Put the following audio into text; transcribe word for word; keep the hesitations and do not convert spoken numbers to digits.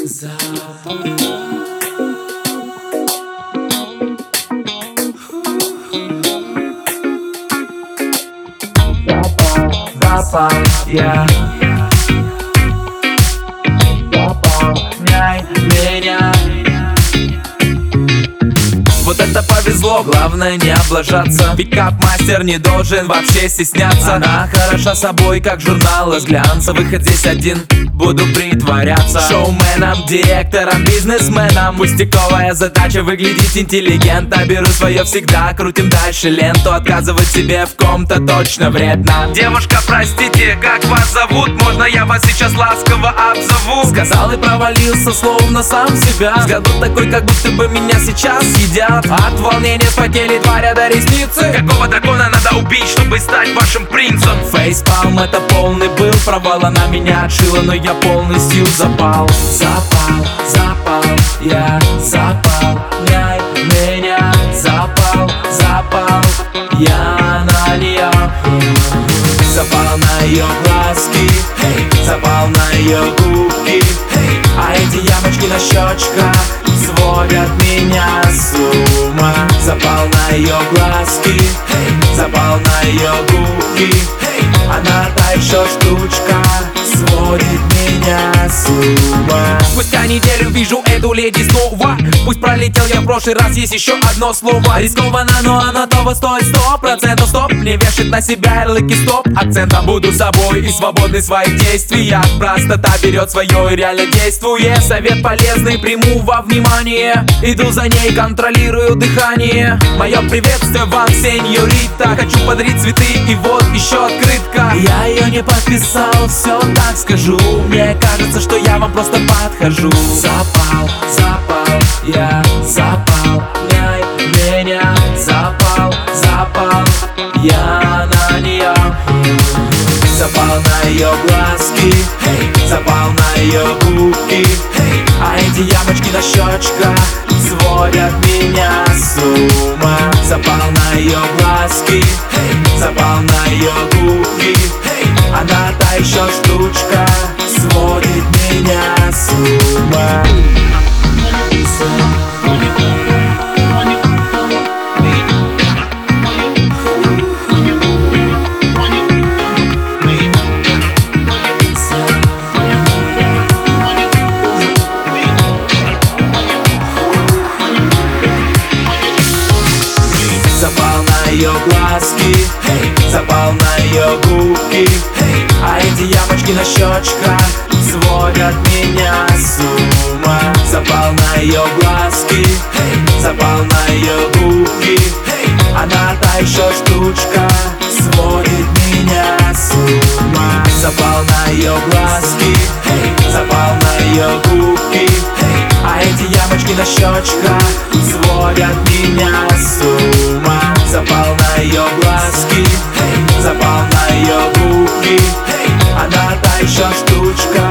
Запал, я заполняй меня. Вот это повезло, главное не облажаться. Пикап-мастер не должен вообще стесняться. Она хороша собой, как журнал из глянца. Выход здесь один, буду притворяться шоуменом, директором, бизнесменом. Пустяковая задача выглядеть интеллигентно. Беру свое всегда, крутим дальше ленту. Отказывать себе в ком-то точно вредно. Девушка, простите, как вас зовут? Можно я вас сейчас ласково обзову? Сказал и провалился, словно сам себя. Взгляд такой, как будто бы меня сейчас едят. От волнения вспотели два ряда ресницы. Какого дракона надо убить, чтобы стать вашим принцем? Фейспалм, это полный был провал. Она меня отшила, но я полностью запал. Запал, запал, я заполняй меня. Запал, запал, я на нее. Запал на ее глазки, запал на ее губки. А эти ямочки на щечках сводят меня с ума. Запал на ее глазки, запал на ее губки. Она та еще штучка, сводит меня с ума. Спустя неделю вижу эту леди снова. Пусть пролетел я в прошлый раз, есть еще одно слово. Рискованно, но оно того стоит сто процентов. Стоп, не вешает на себя ярлыки, стоп акцентом. Буду собой и свободный в своих действиях. Простота берет свое и реально действует. Совет полезный, приму во внимание. Иду за ней, контролирую дыхание. Мое приветствие вам, сеньорита. Хочу подарить цветы и вот еще открытка. Я ее не подписал, все так скажу. Мне кажется, что я вам просто подхожу. Запал, запал, я заполняй меня. Запал, запал, я на нее. Запал на ее глазки, запал на ее губки. А эти ямочки на щечках сводят меня с ума. Запал на ее глазки, запал на ее губки. Она та еще штучка, сводит меня с ума. Запал на ее глазки, запал на ее губки. А эти ямочки на щечках сводят меня с ума. Запал на ее глазки, запал на ее губки. Она та еще штучка, сводит меня с ума. Запал на ее глазки, запал на ее губки. А эти ямочки на щечках сводят меня с ума. Запал на ее глазки, запал на ее губки. Она та еще штучка,